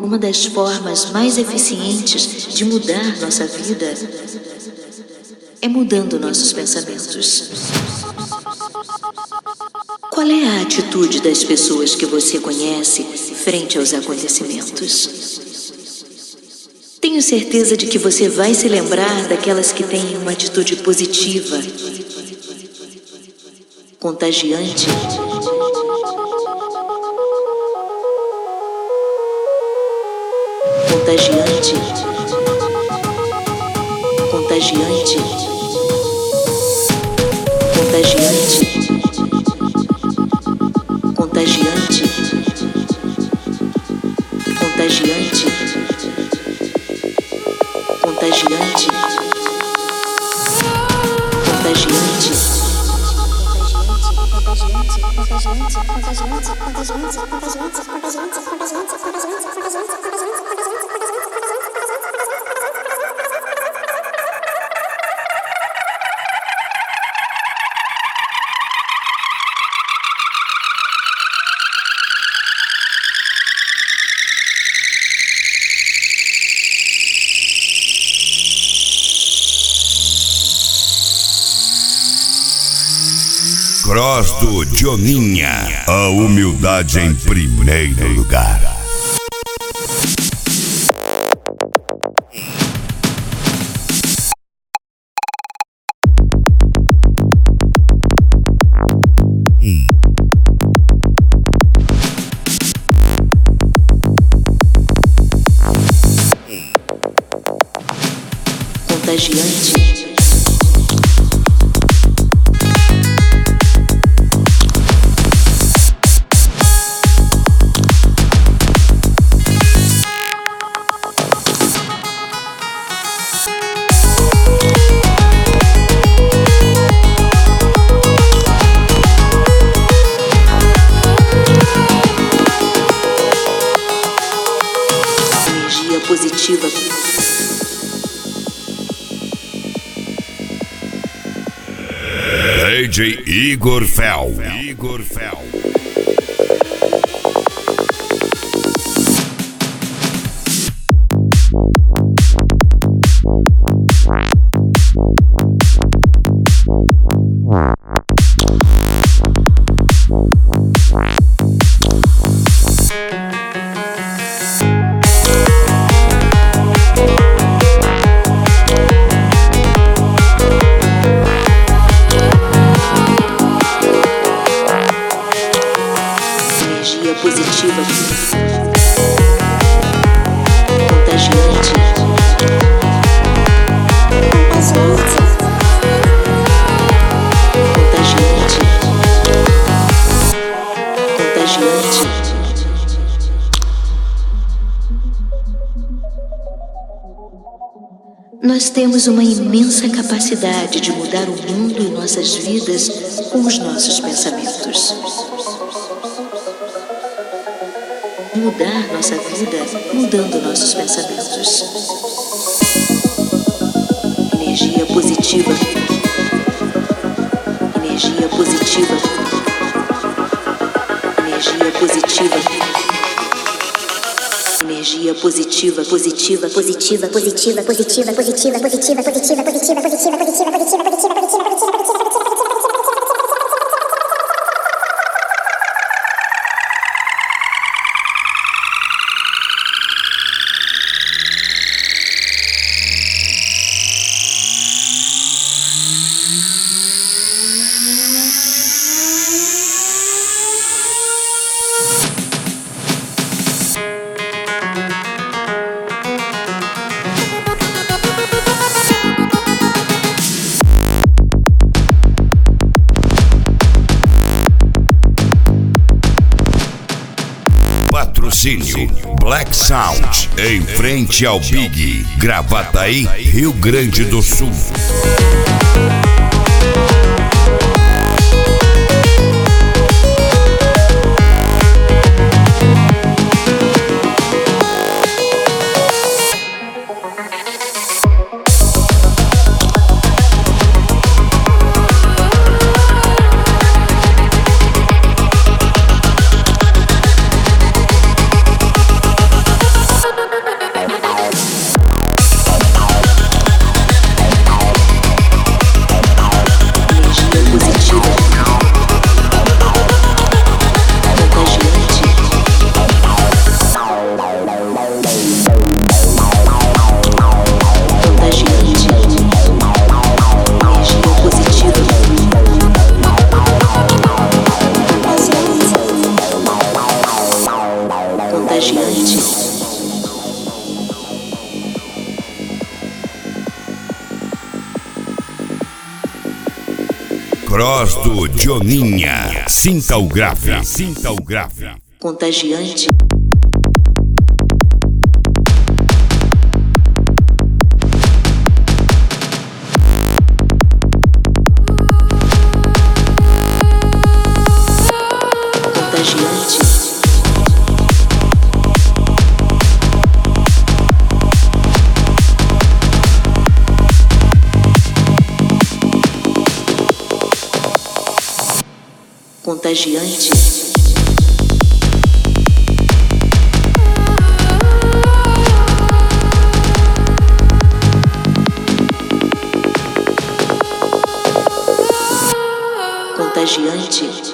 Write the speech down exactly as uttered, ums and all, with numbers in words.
uma das formas mais eficientes de mudar nossa vida é mudando nossos pensamentos. Qual é a atitude das pessoas que você conhece frente aos acontecimentos? Tenho certeza de que você vai se lembrar daquelas que têm uma atitude positiva, contagiante, contagiante, contagiante, contagiante, contagiante, contagiante, contagiante, Cross do Joninha, a humildade em primeiro lugar. Contagiante. Positiva. D J Igor Fel. Igor Fel. Positiva, contagiante, contagiante, contagiante. Nós temos uma imensa capacidade de mudar o mundo e nossas vidas com os nossos pensamentos. Mudar nossa vida mudando nossos pensamentos. Energia positiva. Energia positiva. Energia positiva. Energia positiva, positiva, positiva, positiva, positiva, positiva, positiva, positiva, positiva, positiva, positiva, positiva, positiva, positiva, positiva. Patrocínio Black Sound, em frente ao Big, Gravataí, Rio Grande do Sul. Contagiante. Cross do Joninha. Sinta o grave. Sinta o grave. Contagiante. Contagiante. Contagiante. Contagiante.